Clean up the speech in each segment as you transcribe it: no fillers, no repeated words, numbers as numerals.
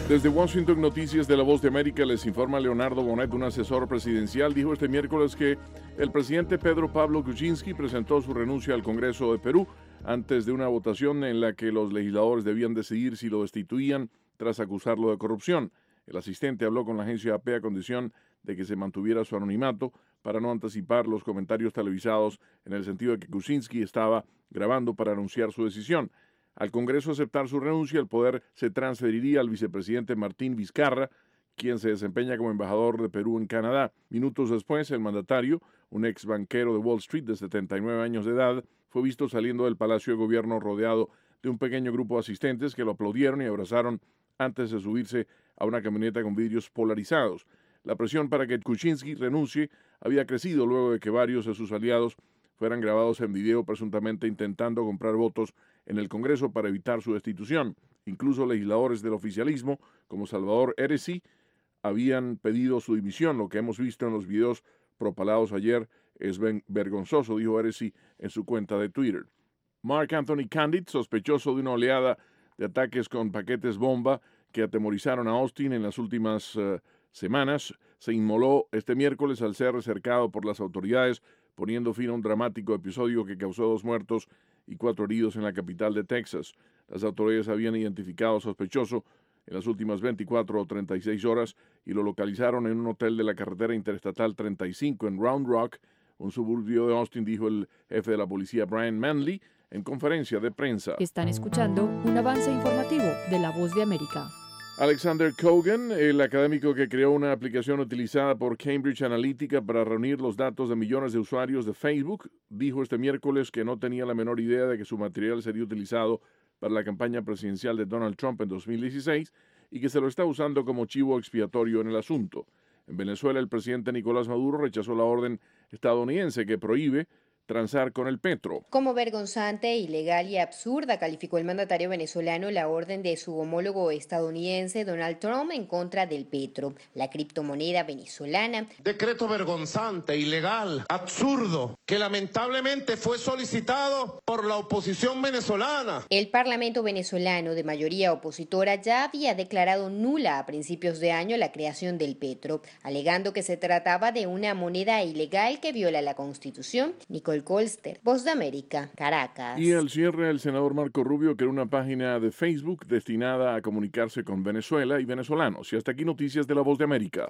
Desde Washington, Noticias de La Voz de América, les informa Leonardo Bonet. Un asesor presidencial dijo este miércoles que el presidente Pedro Pablo Kuczynski presentó su renuncia al Congreso de Perú antes de una votación en la que los legisladores debían decidir si lo destituían tras acusarlo de corrupción. El asistente habló con la agencia AP a condición de que se mantuviera su anonimato para no anticipar los comentarios televisados en el sentido de que Kuczynski estaba grabando para anunciar su decisión. Al Congreso aceptar su renuncia, el poder se transferiría al vicepresidente Martín Vizcarra, quien se desempeña como embajador de Perú en Canadá. Minutos después, el mandatario, un ex banquero de Wall Street de 79 años de edad, fue visto saliendo del Palacio de Gobierno rodeado de un pequeño grupo de asistentes que lo aplaudieron y abrazaron antes de subirse a una camioneta con vidrios polarizados. La presión para que Kuczynski renuncie había crecido luego de que varios de sus aliados fueran grabados en video presuntamente intentando comprar votos en el Congreso para evitar su destitución. Incluso legisladores del oficialismo, como Salvador Eresi, habían pedido su dimisión. Lo que hemos visto en los videos propalados ayer es vergonzoso, dijo Eresi en su cuenta de Twitter. Mark Anthony Candid, sospechoso de una oleada de ataques con paquetes bomba que atemorizaron a Austin en las últimas semanas, se inmoló este miércoles al ser cercado por las autoridades, poniendo fin a un dramático episodio que causó 2 muertos y 4 heridos en la capital de Texas. Las autoridades habían identificado al sospechoso en las últimas 24 o 36 horas y lo localizaron en un hotel de la carretera interestatal 35 en Round Rock, un suburbio de Austin, dijo el jefe de la policía Brian Manley en conferencia de prensa. Están escuchando un avance informativo de La Voz de América. Alexander Kogan, el académico que creó una aplicación utilizada por Cambridge Analytica para reunir los datos de millones de usuarios de Facebook, dijo este miércoles que no tenía la menor idea de que su material sería utilizado para la campaña presidencial de Donald Trump en 2016 y que se lo está usando como chivo expiatorio en el asunto. En Venezuela, el presidente Nicolás Maduro rechazó la orden estadounidense que prohíbe transar con el petro. Como vergonzante, ilegal y absurda calificó el mandatario venezolano la orden de su homólogo estadounidense Donald Trump en contra del petro, la criptomoneda venezolana. Decreto vergonzante, ilegal, absurdo, que lamentablemente fue solicitado por la oposición venezolana. El Parlamento venezolano, de mayoría opositora, ya había declarado nula a principios de año la creación del petro, alegando que se trataba de una moneda ilegal que viola la Constitución. Nicole Colster, Voz de América, Caracas. Y al cierre, el senador Marco Rubio creó una página de Facebook destinada a comunicarse con Venezuela y venezolanos. Y hasta aquí noticias de La Voz de América.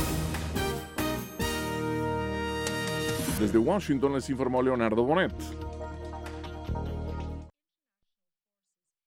Desde Washington les informó Leonardo Bonet.